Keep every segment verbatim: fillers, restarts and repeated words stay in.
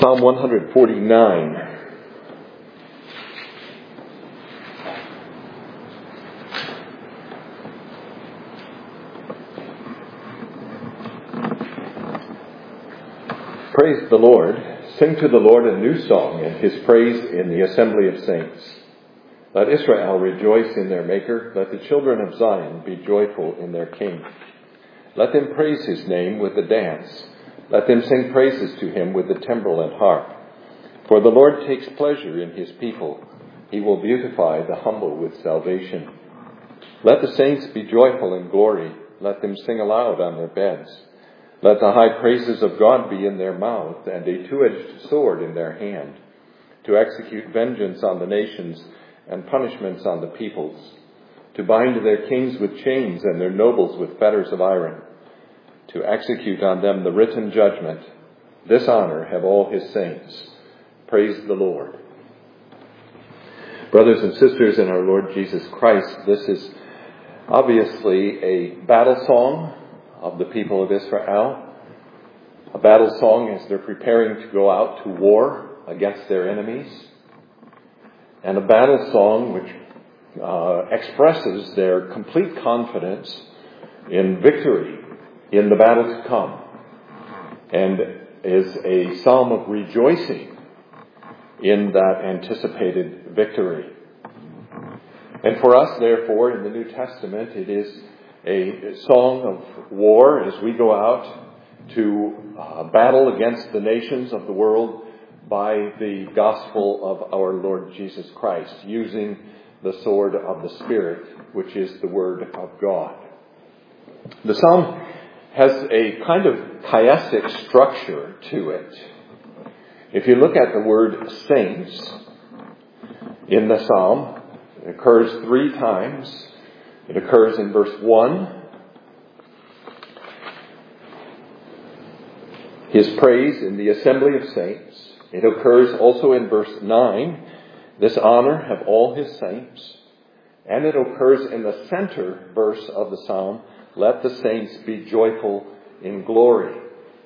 Psalm one forty-nine. Praise the Lord. Sing to the Lord a new song, and his praise in the assembly of saints. Let Israel rejoice in their Maker. Let the children of Zion be joyful in their King. Let them praise his name with the dance. Let them sing praises to him with the timbrel and harp. For the Lord takes pleasure in his people. He will beautify the humble with salvation. Let the saints be joyful in glory. Let them sing aloud on their beds. Let the high praises of God be in their mouth, and a two-edged sword in their hand, to execute vengeance on the nations and punishments on the peoples, to bind their kings with chains and their nobles with fetters of iron, to execute on them the written judgment. This honor have all his saints. Praise the Lord. Brothers and sisters in our Lord Jesus Christ, this is obviously a battle song of the people of Israel. A battle song as they're preparing to go out to war against their enemies. And a battle song which uh, expresses their complete confidence in victory in the battle to come, and is a psalm of rejoicing in that anticipated victory. And for us, therefore, in the New Testament, it is a song of war as we go out to uh, battle against the nations of the world by the gospel of our Lord Jesus Christ, using the sword of the Spirit, which is the Word of God. The psalm has a kind of chiastic structure to it. If you look at the word saints in the psalm, it occurs three times. It occurs in verse one. His praise in the assembly of saints. It occurs also in verse nine. This honor have all his saints. And it occurs in the center verse of the psalm. Let the saints be joyful in glory.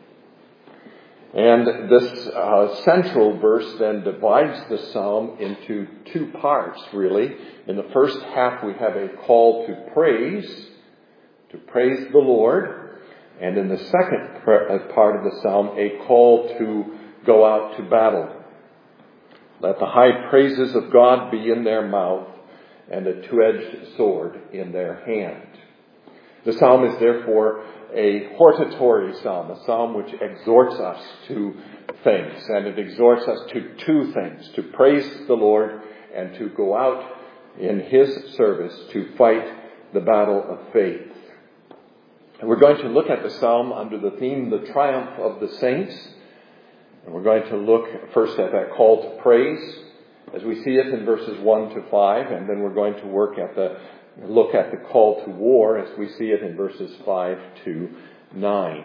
And this uh, central verse then divides the psalm into two parts, really. In the first half, we have a call to praise, to praise the Lord. And in the second part of the psalm, a call to go out to battle. Let the high praises of God be in their mouth, and a two-edged sword in their hand. The psalm is therefore a hortatory psalm, a psalm which exhorts us to things, and it exhorts us to two things: to praise the Lord and to go out in his service to fight the battle of faith. And we're going to look at the psalm under the theme, the triumph of the saints. And we're going to look first at that call to praise as we see it in verses one to five, and then we're going to work at the look at the call to war as we see it in verses five to nine.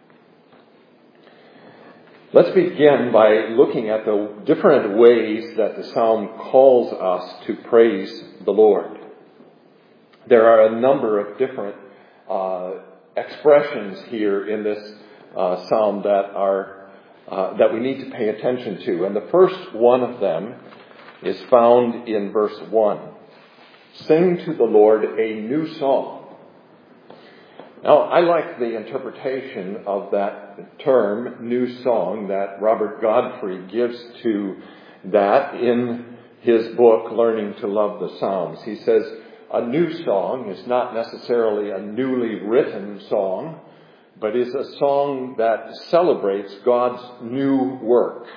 Let's begin by looking at the different ways that the psalm calls us to praise the Lord. There are a number of different uh, expressions here in this uh, psalm that are uh, that we need to pay attention to. And the first one of them is found in verse one. Sing to the Lord a new song. Now, I like the interpretation of that term, new song, that Robert Godfrey gives to that in his book, Learning to Love the Psalms. He says, a new song is not necessarily a newly written song, but is a song that celebrates God's new work.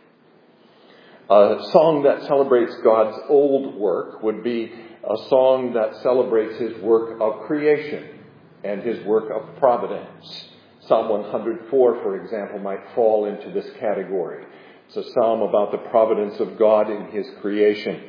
A song that celebrates God's old work would be a song that celebrates his work of creation and his work of providence. Psalm one hundred four, for example, might fall into this category. It's a psalm about the providence of God in his creation.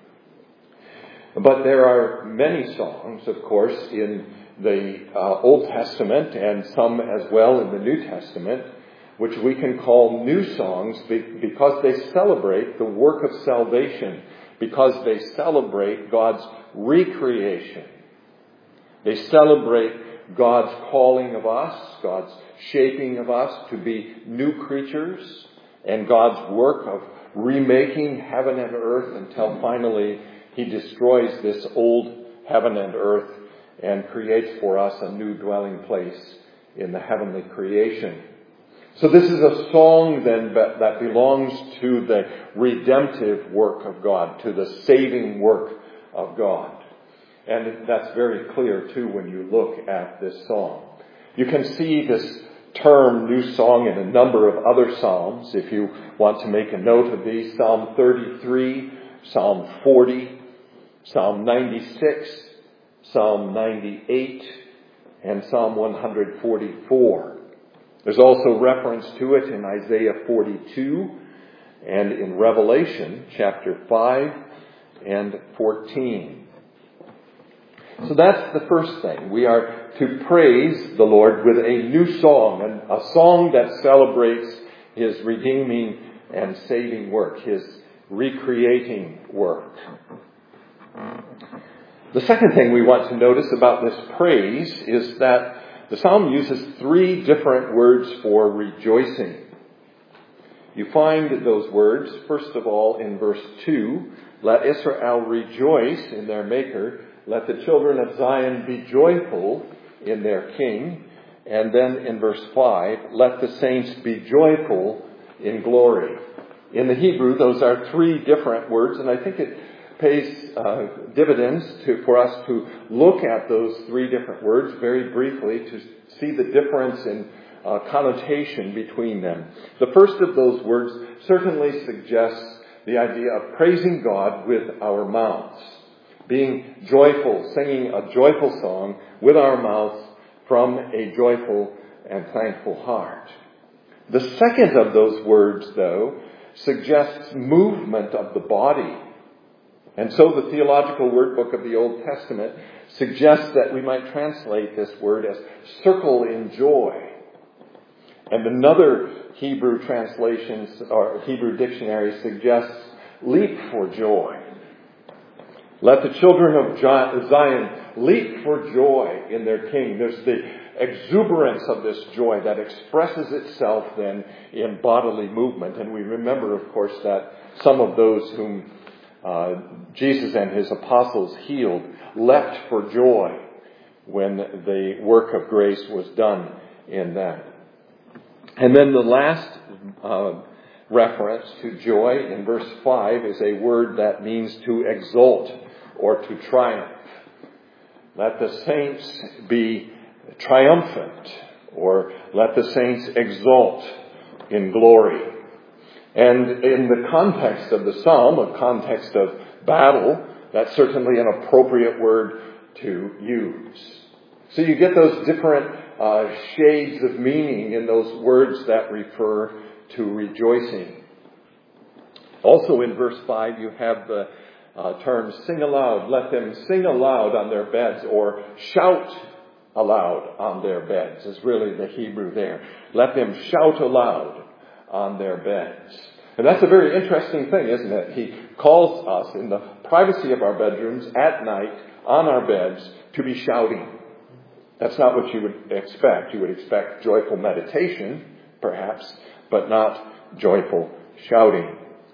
But there are many songs, of course, in the uh, Old Testament and some as well in the New Testament, which we can call new songs because they celebrate the work of salvation, because they celebrate God's recreation. They celebrate God's calling of us, God's shaping of us to be new creatures and God's work of remaking heaven and earth until finally He destroys this old heaven and earth and creates for us a new dwelling place in the heavenly creation. So this is a song then that belongs to the redemptive work of God, to the saving work of God. And that's very clear too when you look at this song. You can see this term new song in a number of other psalms. If you want to make a note of these, Psalm thirty-three, Psalm forty, Psalm ninety-six, Psalm ninety-eight, and Psalm one forty-four. There's also reference to it in Isaiah forty-two and in Revelation chapter five and fourteen. So that's the first thing. We are to praise the Lord with a new song, and a song that celebrates His redeeming and saving work, His recreating work. The second thing we want to notice about this praise is that the psalm uses three different words for rejoicing. You find those words, first of all, in verse two, let Israel rejoice in their Maker, let the children of Zion be joyful in their King. And then in verse five, let the saints be joyful in glory. In the Hebrew, those are three different words, and I think it pays uh, dividends to, for us to look at those three different words very briefly to see the difference in uh, connotation between them. The first of those words certainly suggests the idea of praising God with our mouths, being joyful, singing a joyful song with our mouths from a joyful and thankful heart. The second of those words, though, suggests movement of the body. And so the Theological Word Book of the Old Testament suggests that we might translate this word as circle in joy. And another Hebrew translation or Hebrew dictionary suggests leap for joy. Let the children of Zion leap for joy in their King. There's the exuberance of this joy that expresses itself then in bodily movement. And we remember, of course, that some of those whom Uh, Jesus and His apostles healed leapt for joy when the work of grace was done in them. And then the last uh, reference to joy in verse five is a word that means to exult or to triumph. Let the saints be triumphant, or let the saints exult in glory. And in the context of the psalm, a context of battle, that's certainly an appropriate word to use. So you get those different uh, shades of meaning in those words that refer to rejoicing. Also in verse five, you have the uh, term sing aloud. Let them sing aloud on their beds, or shout aloud on their beds is really the Hebrew there. Let them shout aloud on their beds. And that's a very interesting thing, isn't it? He calls us in the privacy of our bedrooms at night on our beds to be shouting. That's not what you would expect. You would expect joyful meditation, perhaps, but not joyful shouting.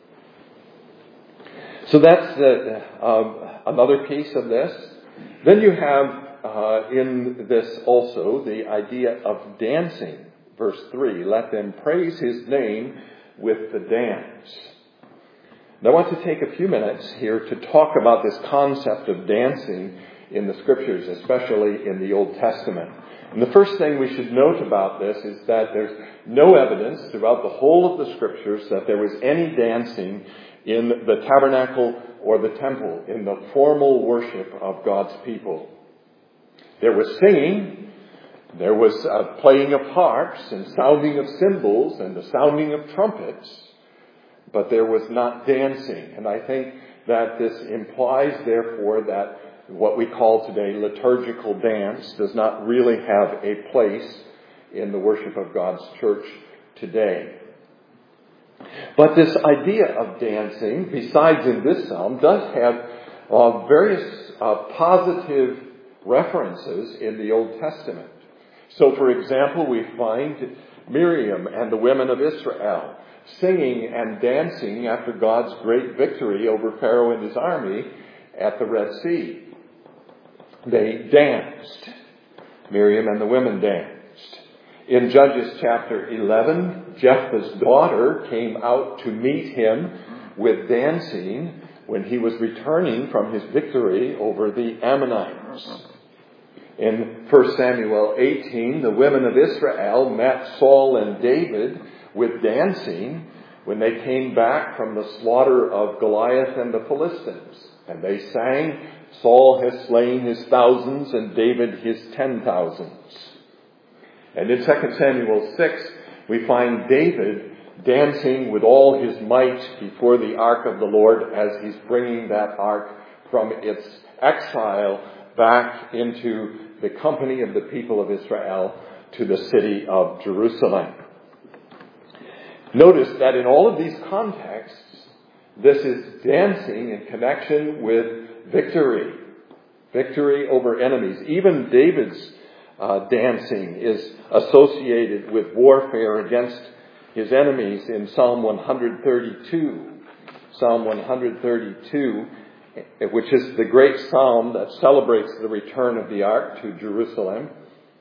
So that's the, uh, another piece of this. Then you have uh, in this also the idea of dancing. Verse three, let them praise His name with the dance. Now I want to take a few minutes here to talk about this concept of dancing in the Scriptures, especially in the Old Testament. And the first thing we should note about this is that there's no evidence throughout the whole of the Scriptures that there was any dancing in the tabernacle or the temple, in the formal worship of God's people. There was singing. There was uh, playing of harps and sounding of cymbals and the sounding of trumpets, but there was not dancing. And I think that this implies, therefore, that what we call today liturgical dance does not really have a place in the worship of God's church today. But this idea of dancing, besides in this psalm, does have uh, various uh, positive references in the Old Testament. So, for example, we find Miriam and the women of Israel singing and dancing after God's great victory over Pharaoh and his army at the Red Sea. They danced. Miriam and the women danced. In Judges chapter eleven, Jephthah's daughter came out to meet him with dancing when he was returning from his victory over the Ammonites. In First Samuel eighteen, the women of Israel met Saul and David with dancing when they came back from the slaughter of Goliath and the Philistines. And they sang, Saul has slain his thousands and David his ten thousands. And in Second Samuel six, we find David dancing with all his might before the ark of the Lord as he's bringing that ark from its exile back into the company of the people of Israel to the city of Jerusalem. Notice that in all of these contexts, this is dancing in connection with victory. Victory over enemies. Even David's uh, dancing is associated with warfare against his enemies in Psalm one thirty-two. Psalm one thirty-two, which is the great psalm that celebrates the return of the ark to Jerusalem.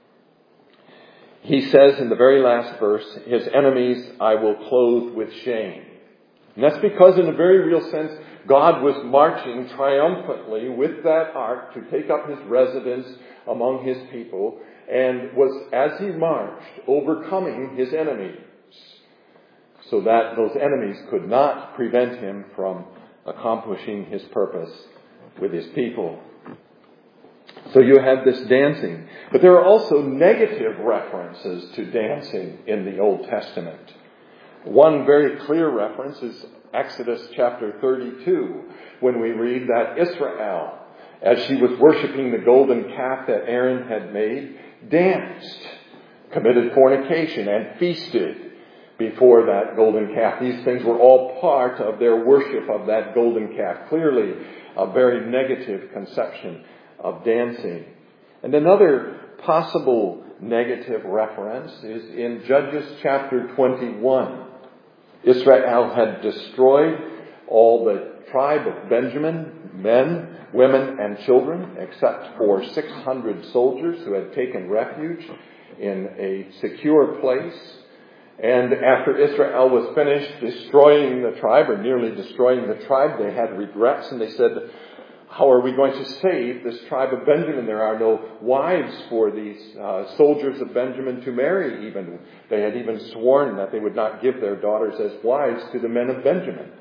He says in the very last verse, his enemies I will clothe with shame. And that's because in a very real sense, God was marching triumphantly with that ark to take up his residence among his people, and was, as he marched, overcoming his enemies, so that those enemies could not prevent him from accomplishing his purpose with his people. So you have this dancing. But there are also negative references to dancing in the Old Testament. One very clear reference is Exodus chapter thirty-two, when we read that Israel, as she was worshiping the golden calf that Aaron had made, danced, committed fornication, and feasted before that golden calf. These things were all part of their worship of that golden calf. Clearly, a very negative conception of dancing. And another possible negative reference is in Judges chapter twenty-one. Israel had destroyed all the tribe of Benjamin, men, women, and children, except for six hundred soldiers who had taken refuge in a secure place. And after Israel was finished destroying the tribe, or nearly destroying the tribe, they had regrets, and they said, how are we going to save this tribe of Benjamin? There are no wives for these uh, soldiers of Benjamin to marry even. They had even sworn that they would not give their daughters as wives to the men of Benjamin.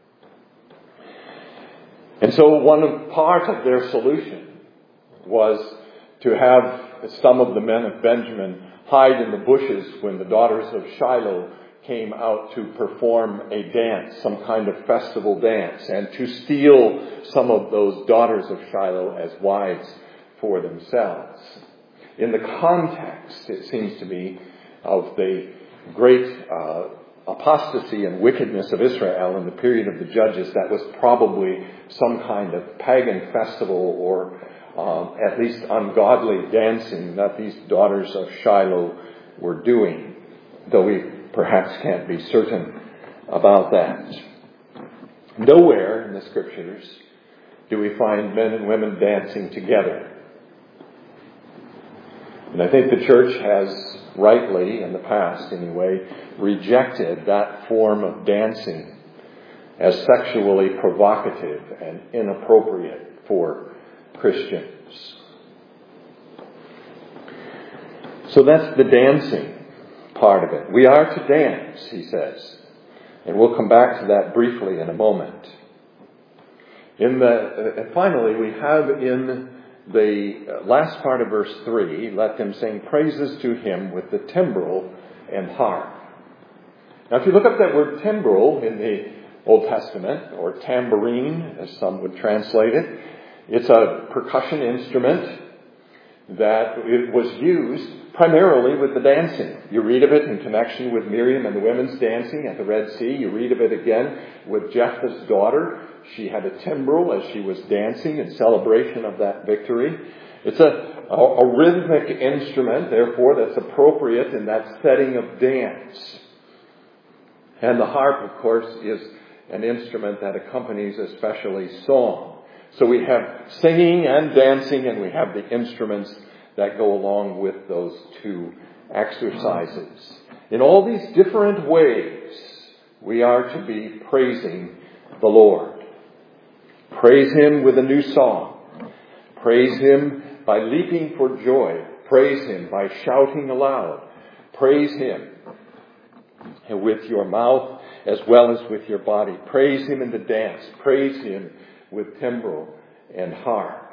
And so one of, part of their solution was to have some of the men of Benjamin hide in the bushes when the daughters of Shiloh came out to perform a dance, some kind of festival dance, and to steal some of those daughters of Shiloh as wives for themselves. In the context, it seems to me, of the great uh, apostasy and wickedness of Israel in the period of the Judges, that was probably some kind of pagan festival or um, at least ungodly dancing that these daughters of Shiloh were doing, though we perhaps can't be certain about that. Nowhere in the Scriptures do we find men and women dancing together. And I think the church has rightly, in the past anyway, rejected that form of dancing as sexually provocative and inappropriate for Christians. So that's the dancing part of it. We are to dance, he says. And we'll come back to that briefly in a moment. In the, uh, finally, we have in the last part of verse three, let them sing praises to him with the timbrel and harp. Now, if you look up that word timbrel in the Old Testament, or tambourine, as some would translate it, it's a percussion instrument that it was used primarily with the dancing. You read of it in connection with Miriam and the women's dancing at the Red Sea. You read of it again with Jephthah's daughter. She had a timbrel as she was dancing in celebration of that victory. It's a, a, a rhythmic instrument, therefore, that's appropriate in that setting of dance. And the harp, of course, is an instrument that accompanies especially song. So we have singing and dancing, and we have the instruments that go along with those two exercises. In all these different ways, we are to be praising the Lord. Praise Him with a new song. Praise Him by leaping for joy. Praise Him by shouting aloud. Praise Him with your mouth as well as with your body. Praise Him in the dance. Praise Him with timbrel and harp.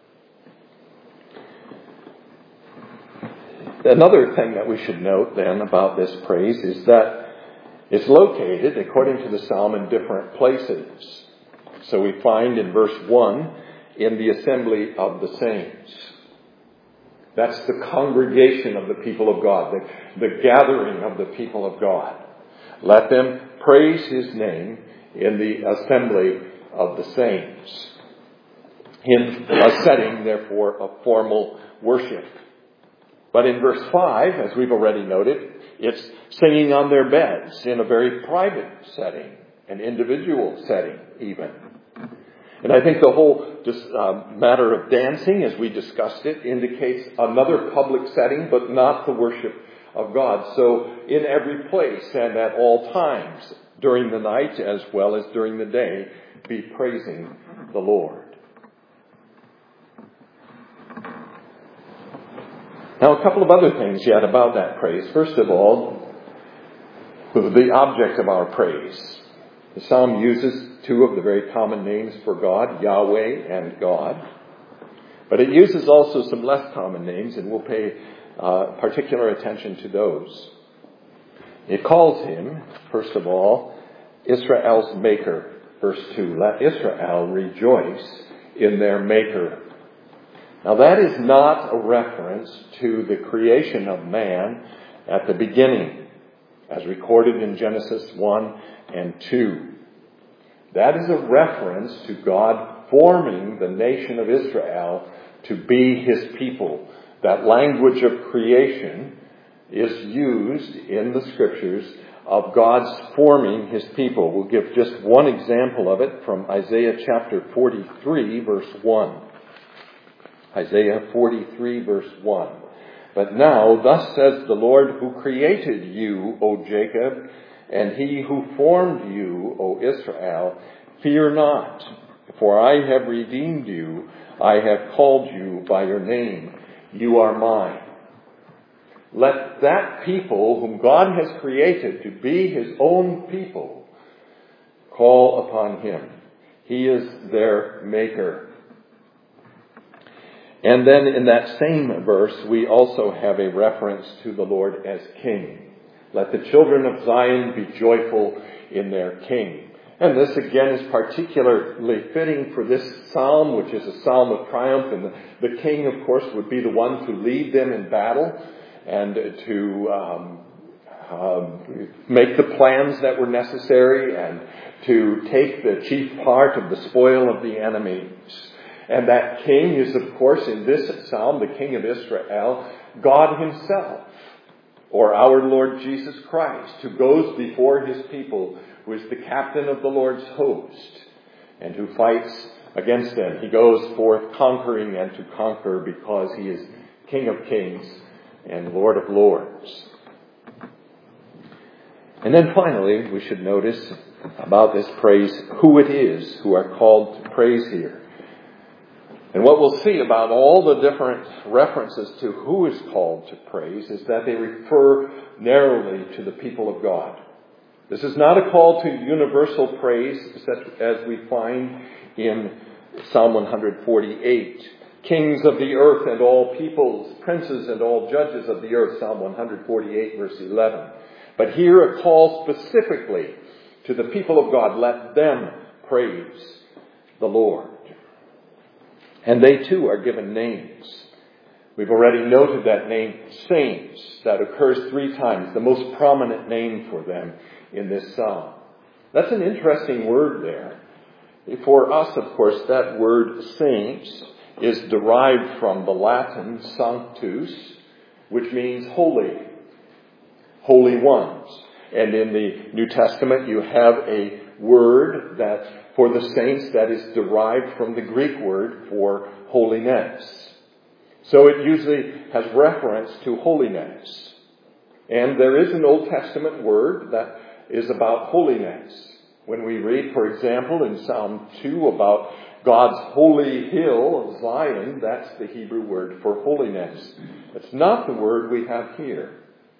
Another thing that we should note then about this praise is that it's located, according to the psalm, in different places. So we find in verse one, in the assembly of the saints. That's the congregation of the people of God, the, the gathering of the people of God. Let them praise His name in the assembly of the saints. In a setting, therefore, of formal worship. But in verse five, as we've already noted, it's singing on their beds in a very private setting, an individual setting even. And I think the whole just, uh, matter of dancing, as we discussed it, indicates another public setting, but not the worship of God. So in every place and at all times, during the night as well as during the day, be praising the Lord. Now, a couple of other things yet about that praise. First of all, the object of our praise. The psalm uses two of the very common names for God, Yahweh and God. But it uses also some less common names, and we'll pay uh, particular attention to those. It calls Him, first of all, Israel's Maker. Verse two, let Israel rejoice in their Maker. Now that is not a reference to the creation of man at the beginning, as recorded in Genesis one and two. That is a reference to God forming the nation of Israel to be His people. That language of creation is used in the Scriptures of God's forming His people. We'll give just one example of it from Isaiah chapter forty-three, verse one. Isaiah forty-three, verse one. But now, thus says the Lord who created you, O Jacob, and He who formed you, O Israel, fear not, for I have redeemed you. I have called you by your name. You are mine. Let that people whom God has created to be His own people call upon Him. He is their Maker. And then in that same verse, we also have a reference to the Lord as King. Let the children of Zion be joyful in their King. And this again is particularly fitting for this psalm, which is a psalm of triumph. And the, the king, of course, would be the one to lead them in battle and to um, um, make the plans that were necessary and to take the chief part of the spoil of the enemies. And that king is, of course, in this psalm, the King of Israel, God Himself, or our Lord Jesus Christ, who goes before His people, who is the captain of the Lord's host, and who fights against them. He goes forth conquering and to conquer because He is King of kings and Lord of lords. And then finally, we should notice about this praise who it is who are called to praise here. And what we'll see about all the different references to who is called to praise is that they refer narrowly to the people of God. This is not a call to universal praise, such as we find in Psalm one forty-eight. Kings of the earth and all peoples, princes and all judges of the earth, Psalm one forty-eight, verse eleven. But here a call specifically to the people of God. Let them praise the Lord. And they too are given names. We've already noted that name, saints, that occurs three times, the most prominent name for them in this psalm. That's an interesting word there. For us, of course, that word saints is derived from the Latin sanctus, which means holy, holy ones. And in the New Testament, you have a word that for the saints that is derived from the Greek word for holiness. So it usually has reference to holiness. And there is an Old Testament word that is about holiness. When we read, for example, in Psalm two about God's holy hill of Zion, that's the Hebrew word for holiness. It's not the word we have here.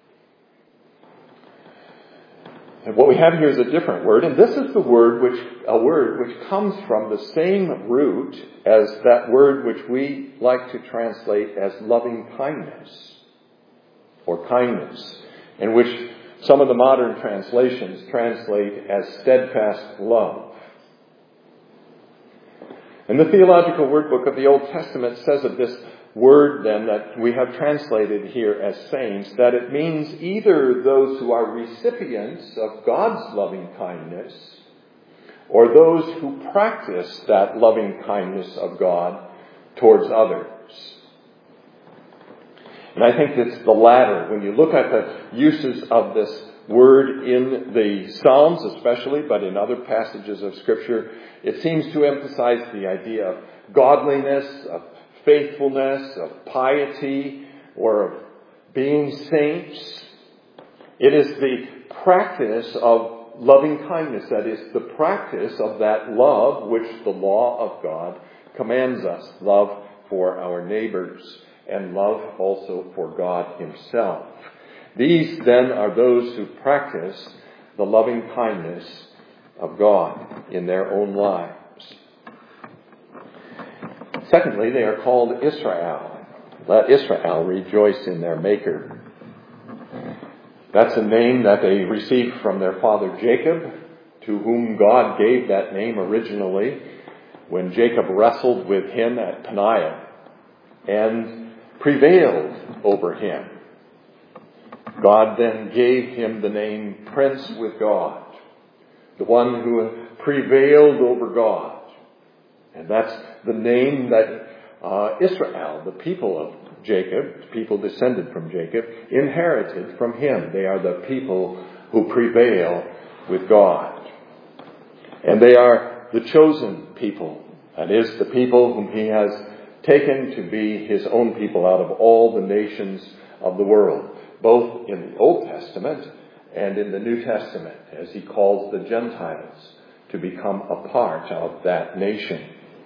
And what we have here is a different word, and this is the word which a word which comes from the same root as that word which we like to translate as loving kindness or kindness, and which some of the modern translations translate as steadfast love. And the Theological Word Book of the Old Testament says of this word then that we have translated here as saints, that it means either those who are recipients of God's loving kindness or those who practice that loving kindness of God towards others. And I think it's the latter. When you look at the uses of this word in the Psalms especially, but in other passages of Scripture, it seems to emphasize the idea of godliness, of faithfulness, of piety, or of being saints. It is the practice of loving kindness, that is, the practice of that love which the law of God commands us. Love for our neighbors and love also for God Himself. These then are those who practice the loving kindness of God in their own lives. Secondly, they are called Israel. Let Israel rejoice in their Maker. That's a name that they received from their father Jacob, to whom God gave that name originally when Jacob wrestled with him at Peniel and prevailed over him. God then gave him the name Prince with God, the one who prevailed over God. And that's the name that uh, Israel, the people of Jacob, people descended from Jacob, inherited from him. They are the people who prevail with God. And they are the chosen people. That is, the people whom He has taken to be His own people out of all the nations of the world, both in the Old Testament and in the New Testament, as He calls the Gentiles to become a part of that nation.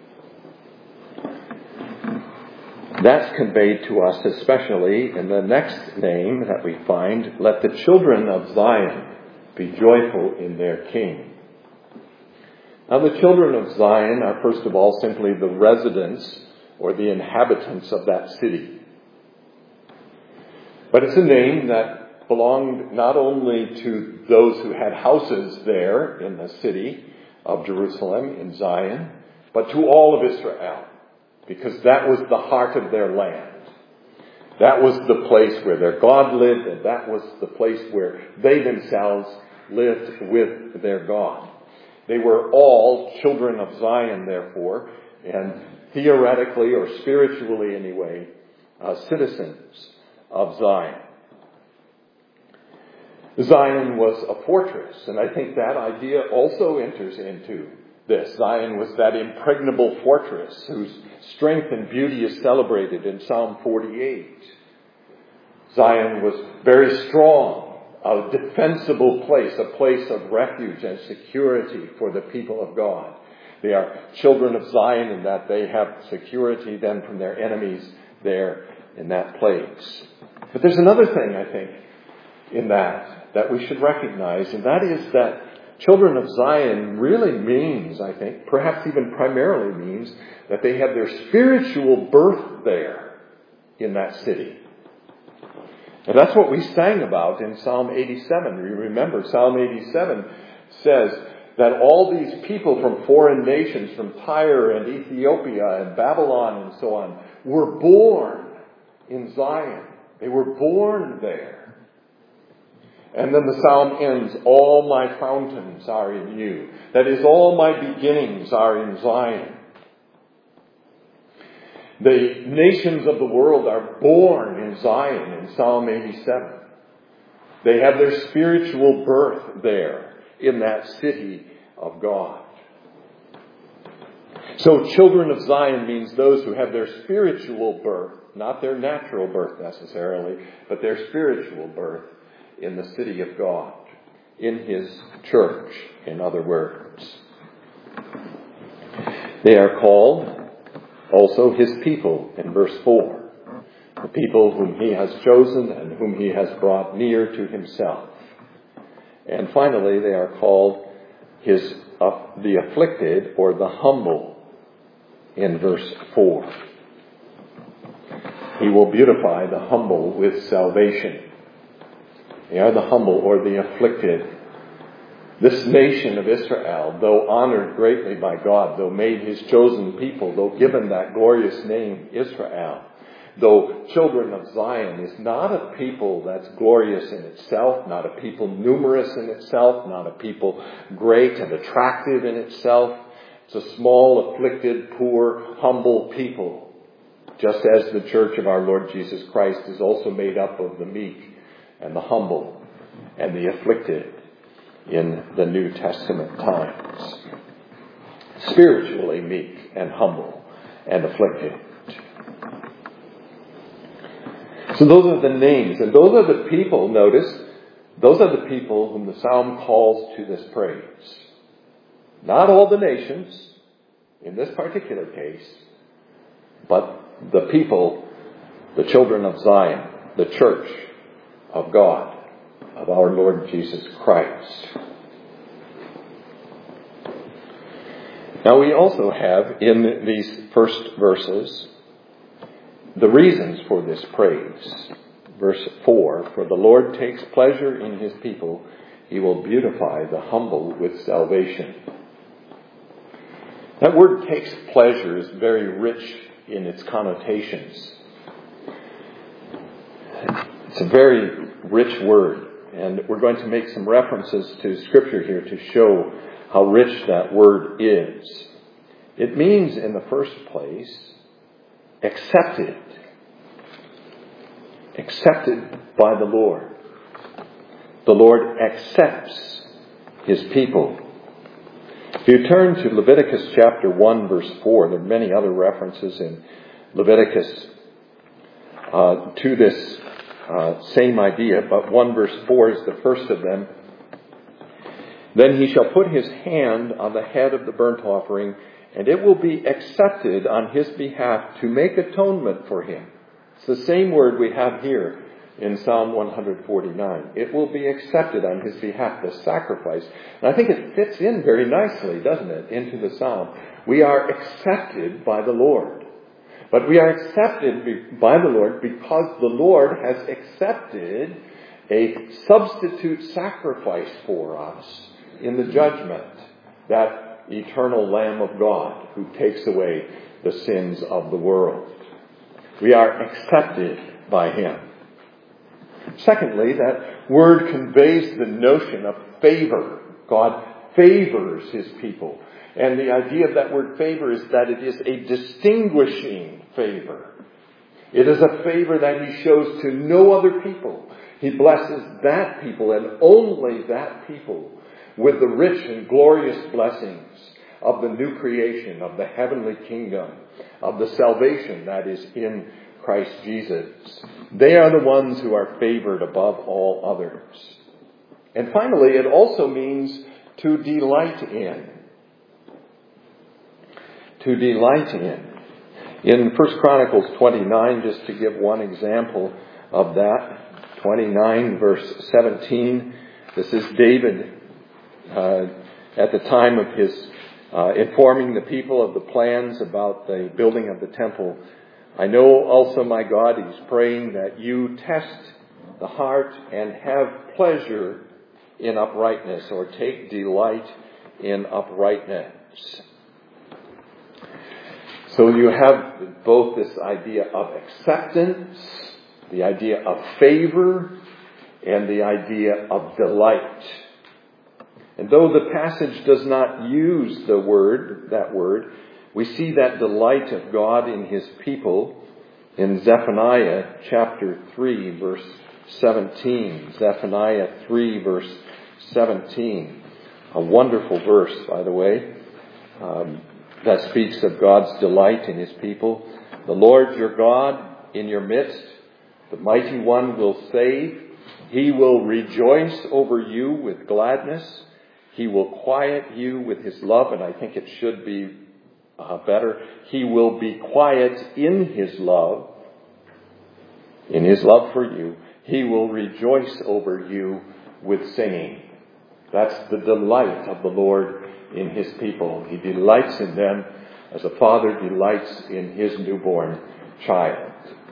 That's conveyed to us especially in the next name that we find, let the children of Zion be joyful in their King. Now the children of Zion are first of all simply the residents or the inhabitants of that city. But it's a name that belonged not only to those who had houses there in the city of Jerusalem, in Zion, but to all of Israel, because that was the heart of their land. That was the place where their God lived, and that was the place where they themselves lived with their God. They were all children of Zion, therefore, and theoretically or spiritually anyway, uh, citizens of Zion. Zion was a fortress, and I think that idea also enters into this. Zion was that impregnable fortress whose strength and beauty is celebrated in Psalm forty-eight. Zion was very strong, a defensible place, a place of refuge and security for the people of God. They are children of Zion in that they have security then from their enemies there in that place. But there's another thing, I think, in that, that we should recognize, and that is that children of Zion really means, I think, perhaps even primarily means, that they have their spiritual birth there in that city. And that's what we sang about in Psalm eighty-seven. You remember, Psalm eighty-seven says that all these people from foreign nations, from Tyre and Ethiopia and Babylon and so on, were born in Zion. They were born there. And then the psalm ends, all my fountains are in you. That is, all my beginnings are in Zion. The nations of the world are born in Zion in Psalm eighty-seven. They have their spiritual birth there in that city of God. So children of Zion means those who have their spiritual birth, not their natural birth necessarily, but their spiritual birth in the city of God, in His church, in other words. They are called also His people in verse four. The people whom He has chosen and whom He has brought near to Himself. And finally, they are called His uh, the afflicted or the humble in verse four. He will beautify the humble with salvation. They are the humble or the afflicted. This nation of Israel, though honored greatly by God, though made His chosen people, though given that glorious name Israel, though children of Zion, is not a people that's glorious in itself, not a people numerous in itself, not a people great and attractive in itself. It's a small, afflicted, poor, humble people, just as the church of our Lord Jesus Christ is also made up of the meek and the humble and the afflicted in the New Testament times. Spiritually meek and humble and afflicted. So those are the names, and those are the people, notice, those are the people whom the psalm calls to this praise. Not all the nations, in this particular case, but the people, the children of Zion, the church of God, of our Lord Jesus Christ. Now we also have in these first verses the reasons for this praise. Verse four, for the Lord takes pleasure in His people. He will beautify the humble with salvation. That word takes pleasure is very rich in its connotations. It's a very rich word, and we're going to make some references to Scripture here to show how rich that word is. It means, in the first place, accepted. Accepted by the Lord. The Lord accepts His people. If you turn to Leviticus chapter one, verse four, there are many other references in Leviticus uh, to this uh, same idea, but one verse four is the first of them. Then he shall put his hand on the head of the burnt offering, and it will be accepted on his behalf to make atonement for him. It's the same word we have here in Psalm one forty-nine. It will be accepted on his behalf, the sacrifice. And I think it fits in very nicely, doesn't it, into the psalm. We are accepted by the Lord. But we are accepted by the Lord because the Lord has accepted a substitute sacrifice for us in the judgment, that eternal Lamb of God who takes away the sins of the world. We are accepted by Him. Secondly, that word conveys the notion of favor. God favors His people. And the idea of that word favor is that it is a distinguishing favor. It is a favor that He shows to no other people. He blesses that people and only that people with the rich and glorious blessings of the new creation, of the heavenly kingdom, of the salvation that is in Christ Jesus. They are the ones who are favored above all others. And finally, it also means to delight in. To delight in. In First Chronicles twenty-nine, just to give one example of that, twenty-nine verse seventeen, this is David uh, at the time of his uh, informing the people of the plans about the building of the temple. I know also, my God, he's praying that you test the heart and have pleasure in uprightness, or take delight in uprightness. So you have both this idea of acceptance, the idea of favor, and the idea of delight. And though the passage does not use the word, that word, we see that delight of God in His people in Zephaniah chapter three, verse seventeen. Zephaniah three, verse seventeen. A wonderful verse, by the way, um, that speaks of God's delight in his people. The Lord your God in your midst, the mighty one will save. He will rejoice over you with gladness. He will quiet you with his love, and I think it should be uh, better. He will be quiet in his love, in his love for you. He will rejoice over you with singing. That's the delight of the Lord in his people. He delights in them as a father delights in his newborn child.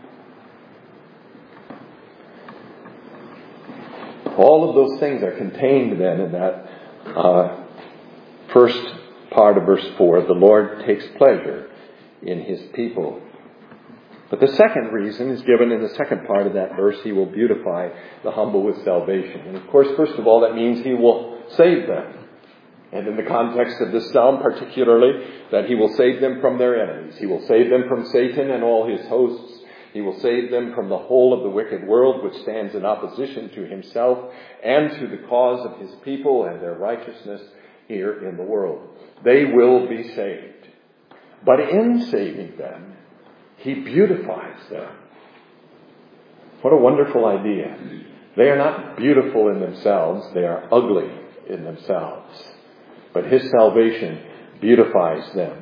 All of those things are contained then in that uh, first part of verse four. The Lord takes pleasure in his people. But the second reason is given in the second part of that verse. He will beautify the humble with salvation. And of course, first of all, that means he will save them. And in the context of this psalm particularly, that he will save them from their enemies. He will save them from Satan and all his hosts. He will save them from the whole of the wicked world which stands in opposition to himself and to the cause of his people and their righteousness here in the world. They will be saved. But in saving them, he beautifies them. What a wonderful idea. They are not beautiful in themselves. They are ugly in themselves. But his salvation beautifies them.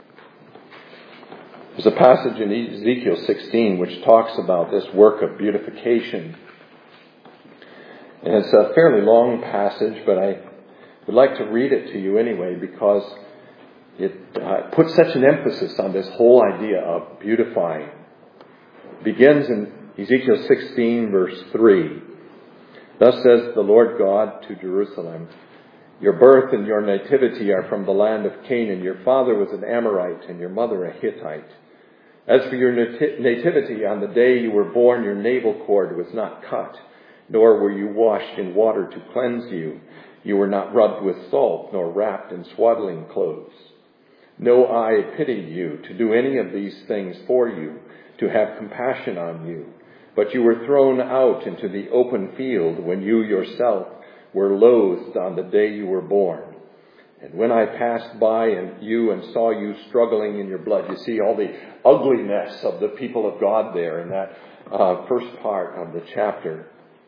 There's a passage in Ezekiel sixteen which talks about this work of beautification. And it's a fairly long passage, but I would like to read it to you anyway because it uh, puts such an emphasis on this whole idea of beautifying. It begins in Ezekiel sixteen, verse three. Thus says the Lord God to Jerusalem, your birth and your nativity are from the land of Canaan. Your father was an Amorite and your mother a Hittite. As for your nativity, on the day you were born, your navel cord was not cut, nor were you washed in water to cleanse you. You were not rubbed with salt, nor wrapped in swaddling clothes. No eye pitied you to do any of these things for you, to have compassion on you. But you were thrown out into the open field when you yourself were loathed on the day you were born. And when I passed by and you and saw you struggling in your blood, you see all the ugliness of the people of God there in that uh, first part of the chapter.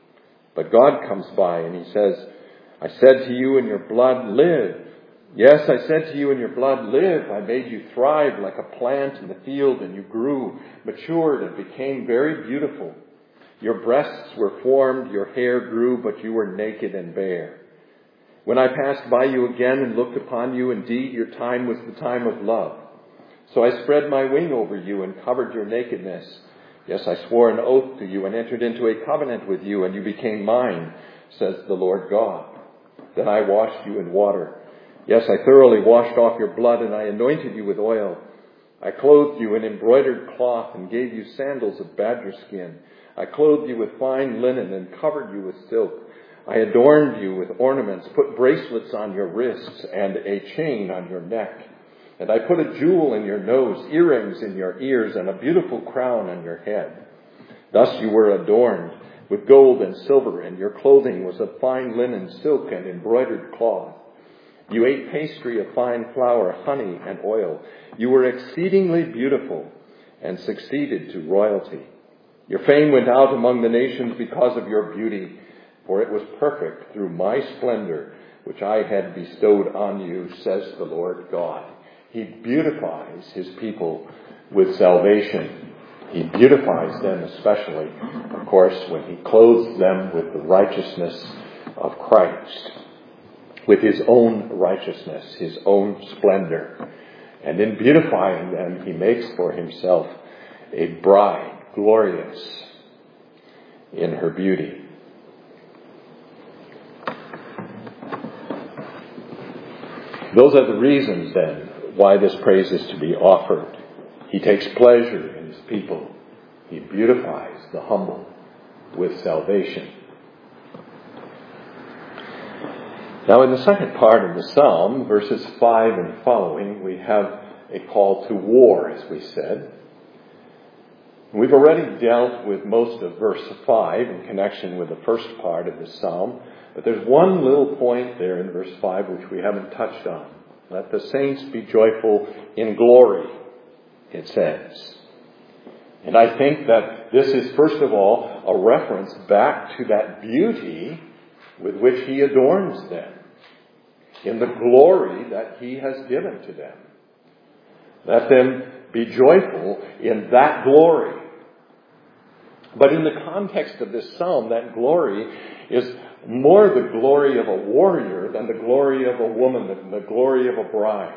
But God comes by and he says, I said to you in your blood, live. Yes, I said to you in your blood, live. I made you thrive like a plant in the field, and you grew, matured, and became very beautiful. Your breasts were formed, your hair grew, but you were naked and bare. When I passed by you again and looked upon you, indeed your time was the time of love. So I spread my wing over you and covered your nakedness. Yes, I swore an oath to you and entered into a covenant with you, and you became mine, says the Lord God. Then I washed you in water. Yes, I thoroughly washed off your blood, and I anointed you with oil. I clothed you in embroidered cloth and gave you sandals of badger skin. I clothed you with fine linen and covered you with silk. I adorned you with ornaments, put bracelets on your wrists and a chain on your neck. And I put a jewel in your nose, earrings in your ears, and a beautiful crown on your head. Thus you were adorned with gold and silver, and your clothing was of fine linen, silk, and embroidered cloth. You ate pastry of fine flour, honey, and oil. You were exceedingly beautiful and succeeded to royalty. Your fame went out among the nations because of your beauty, for it was perfect through my splendor, which I had bestowed on you, says the Lord God. He beautifies his people with salvation. He beautifies them especially, of course, when he clothes them with the righteousness of Christ, with his own righteousness, his own splendor. And in beautifying them, he makes for himself a bride, glorious in her beauty. Those are the reasons, then, why this praise is to be offered. He takes pleasure in his people. He beautifies the humble with salvation. Now, in the second part of the psalm, verses five and following, we have a call to war, as we said. We've already dealt with most of verse five in connection with the first part of this psalm, but there's one little point there in verse five which we haven't touched on. Let the saints be joyful in glory, it says. And I think that this is, first of all, a reference back to that beauty with which he adorns them, in the glory that he has given to them. Let them be joyful in that glory. But in the context of this psalm, that glory is more the glory of a warrior than the glory of a woman, than the glory of a bride.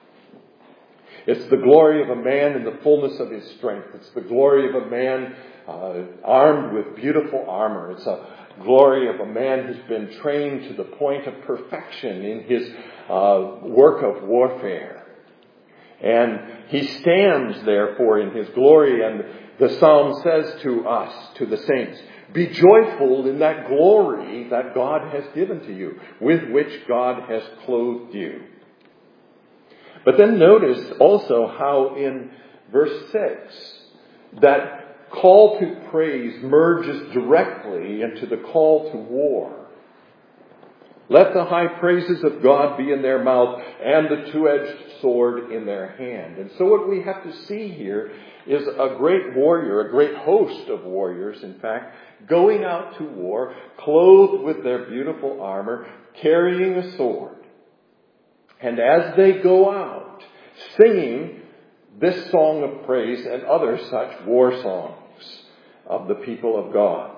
It's the glory of a man in the fullness of his strength. It's the glory of a man uh, armed with beautiful armor. It's a glory of a man who's been trained to the point of perfection in his uh, work of warfare. And he stands, therefore, in his glory. And the psalm says to us, to the saints, be joyful in that glory that God has given to you, with which God has clothed you. But then notice also how in verse six, that call to praise merges directly into the call to war. Let the high praises of God be in their mouth and the two-edged sword in their hand. And so what we have to see here is a great warrior, a great host of warriors, in fact, going out to war, clothed with their beautiful armor, carrying a sword. And as they go out, singing this song of praise and other such war songs of the people of God.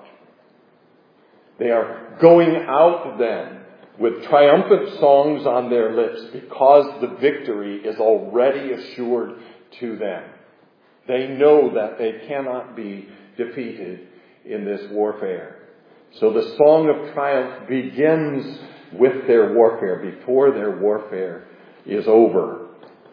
They are going out then with triumphant songs on their lips because the victory is already assured to them. They know that they cannot be defeated in this warfare. So the song of triumph begins with their warfare, before their warfare is over.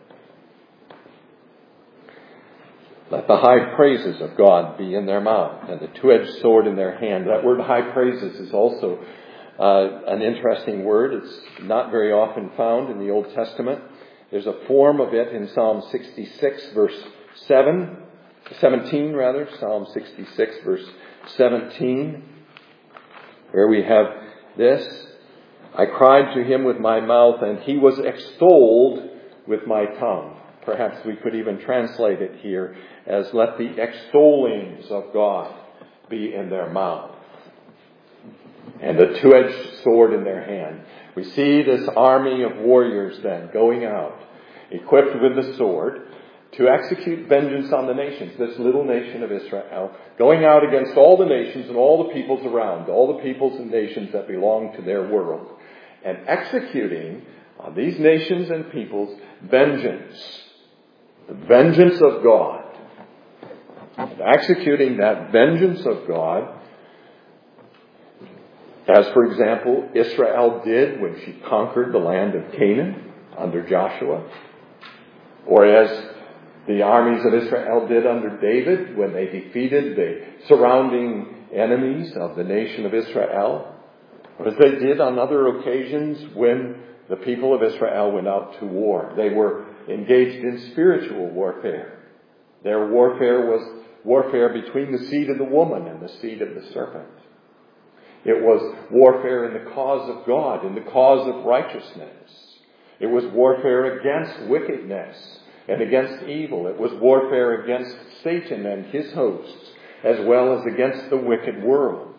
Let the high praises of God be in their mouth and the two-edged sword in their hand. That word high praises is also uh, an interesting word. It's not very often found in the Old Testament. There's a form of it in Psalm sixty-six, verse seven, seventeen rather, Psalm sixty-six, verse seventeen, where we have this. I cried to him with my mouth, and he was extolled with my tongue. Perhaps we could even translate it here as let the extollings of God be in their mouth, and the two-edged sword in their hand. We see this army of warriors then going out, equipped with the sword, to execute vengeance on the nations, this little nation of Israel, going out against all the nations and all the peoples around, all the peoples and nations that belong to their world, and executing on these nations and peoples vengeance, the vengeance of God. And executing that vengeance of God, as for example, Israel did when she conquered the land of Canaan under Joshua, or as the armies of Israel did under David when they defeated the surrounding enemies of the nation of Israel, or as they did on other occasions when the people of Israel went out to war. They were engaged in spiritual warfare. Their warfare was warfare between the seed of the woman and the seed of the serpent. It was warfare in the cause of God, in the cause of righteousness. It was warfare against wickedness and against evil. It was warfare against Satan and his hosts, as well as against the wicked world.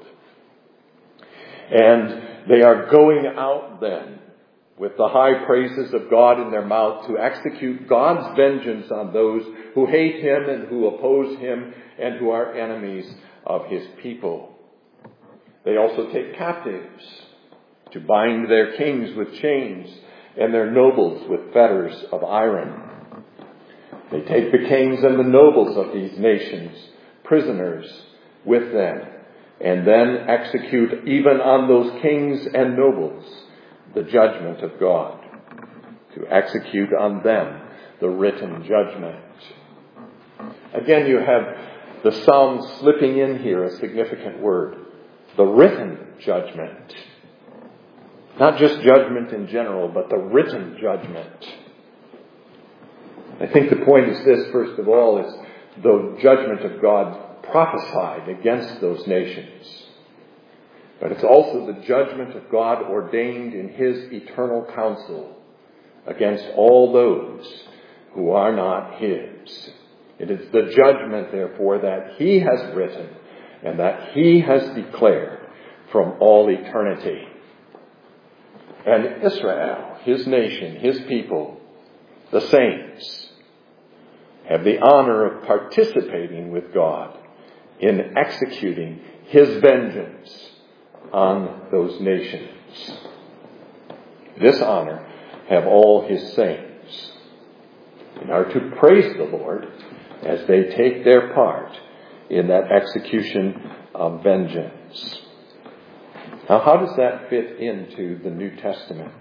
And they are going out then with the high praises of God in their mouth to execute God's vengeance on those who hate him and who oppose him and who are enemies of his people. They also take captives to bind their kings with chains and their nobles with fetters of iron. They take the kings and the nobles of these nations prisoners with them, and then execute even on those kings and nobles the judgment of God, to execute on them the written judgment. Again, you have the psalm slipping in here a significant word, the written judgment. Not just judgment in general, but the written judgment. I think the point is this, first of all, is the judgment of God prophesied against those nations. But it's also the judgment of God ordained in his eternal counsel against all those who are not his. It is the judgment, therefore, that he has written and that he has declared from all eternity. And Israel, his nation, his people, the saints, have the honor of participating with God in executing his vengeance on those nations. This honor have all his saints, and are to praise the Lord as they take their part in that execution of vengeance. Now, how does that fit into the New Testament?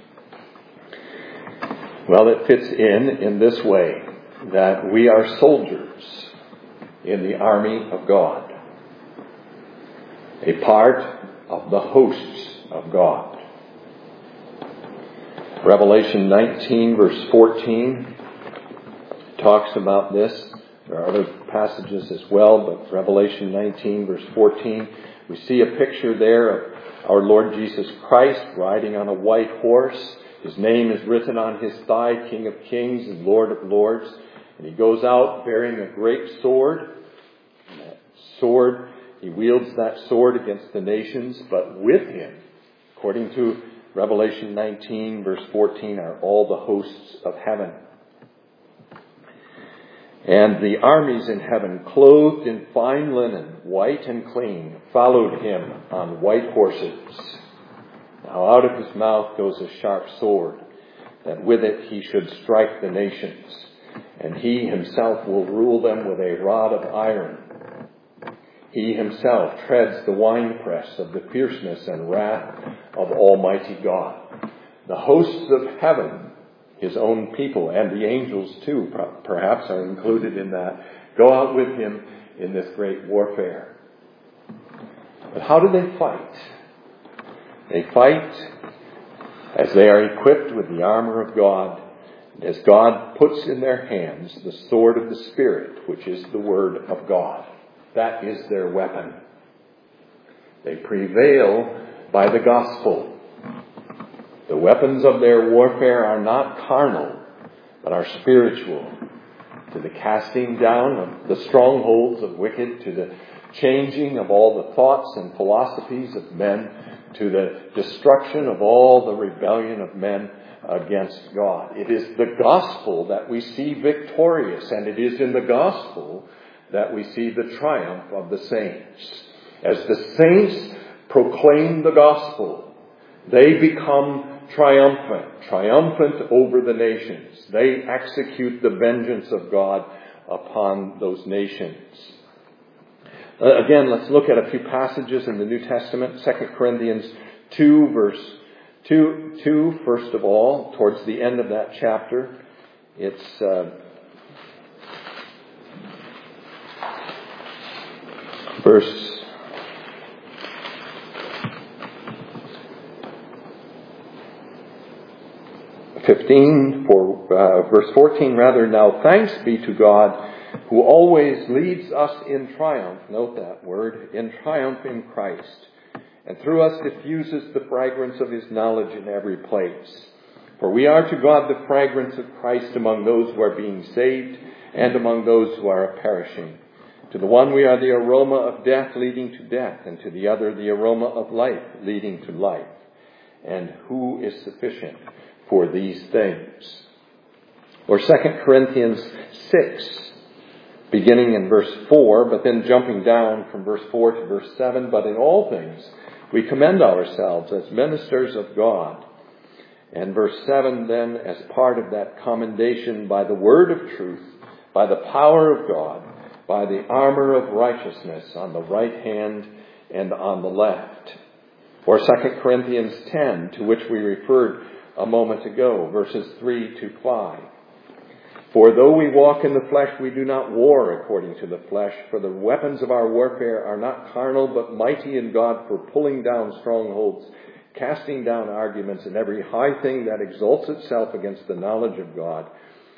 Well, it fits in in this way, that we are soldiers in the army of God, a part of the hosts of God. Revelation nineteen, verse fourteen, talks about this. There are other passages as well, but Revelation nineteen, verse fourteen, we see a picture there of our Lord Jesus Christ riding on a white horse. His name is written on his thigh, King of Kings and Lord of Lords. And he goes out bearing a great sword. And that sword, he wields that sword against the nations, but with him, according to Revelation nineteen, verse fourteen, are all the hosts of heaven. And the armies in heaven, clothed in fine linen, white and clean, followed him on white horses. Now out of his mouth goes a sharp sword, that with it he should strike the nations, and he himself will rule them with a rod of iron. He himself treads the winepress of the fierceness and wrath of Almighty God. The hosts of heaven, his own people, and the angels too, perhaps, are included in that, go out with him in this great warfare. But how do they fight? They fight as they are equipped with the armor of God, and as God puts in their hands the sword of the Spirit, which is the word of God. That is their weapon. They prevail by the gospel. The weapons of their warfare are not carnal, but are spiritual, to the casting down of the strongholds of wicked, to the changing of all the thoughts and philosophies of men, to the destruction of all the rebellion of men against God. It is the gospel that we see victorious, and it is in the gospel that we see the triumph of the saints. As the saints proclaim the gospel, they become triumphant, triumphant over the nations. They execute the vengeance of God upon those nations. Uh, again, let's look at a few passages in the New Testament. Second Corinthians two, verse two, two, first of all, towards the end of that chapter. It's uh, verse fifteen, for uh, verse fourteen rather. Now thanks be to God, who always leads us in triumph, note that word, in triumph in Christ, and through us diffuses the fragrance of his knowledge in every place. For we are to God the fragrance of Christ among those who are being saved and among those who are perishing. To the one we are the aroma of death leading to death, and to the other the aroma of life leading to life. And who is sufficient for these things? Or Second Corinthians six, beginning in verse four, but then jumping down from verse four to verse seven. But in all things we commend ourselves as ministers of God. And verse seven then, as part of that commendation, by the word of truth, by the power of God, by the armor of righteousness on the right hand and on the left. Or Second Corinthians ten, to which we referred a moment ago, verses three to five. For though we walk in the flesh, we do not war according to the flesh. For the weapons of our warfare are not carnal, but mighty in God for pulling down strongholds, casting down arguments and every high thing that exalts itself against the knowledge of God,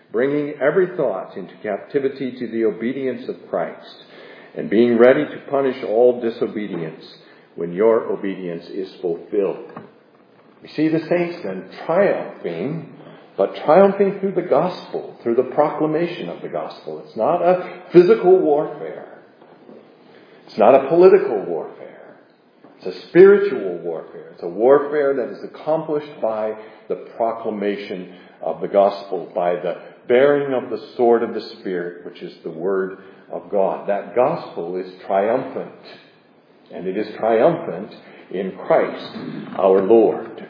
bringing every thought into captivity to the obedience of Christ, and being ready to punish all disobedience when your obedience is fulfilled. We see the saints then triumphing, but triumphing through the gospel, through the proclamation of the gospel. It's not a physical warfare. It's not a political warfare. It's a spiritual warfare. It's a warfare that is accomplished by the proclamation of the gospel, by the bearing of the sword of the Spirit, which is the word of God. That gospel is triumphant, and it is triumphant in Christ our Lord.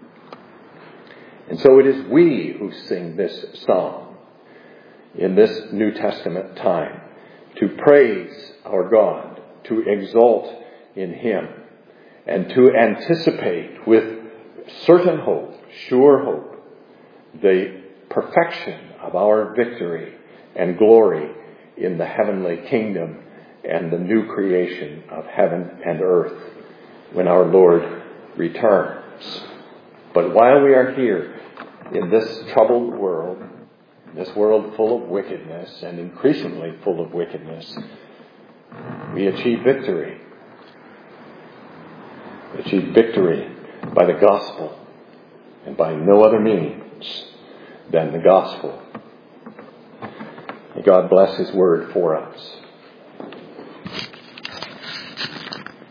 And so it is we who sing this song in this New Testament time, to praise our God, to exalt in Him, and to anticipate with certain hope, sure hope, the perfection of our victory and glory in the heavenly kingdom and the new creation of heaven and earth when our Lord returns. But while we are here in this troubled world, this world full of wickedness and increasingly full of wickedness, we achieve victory. We achieve victory by the gospel and by no other means than the gospel. May God bless His word for us.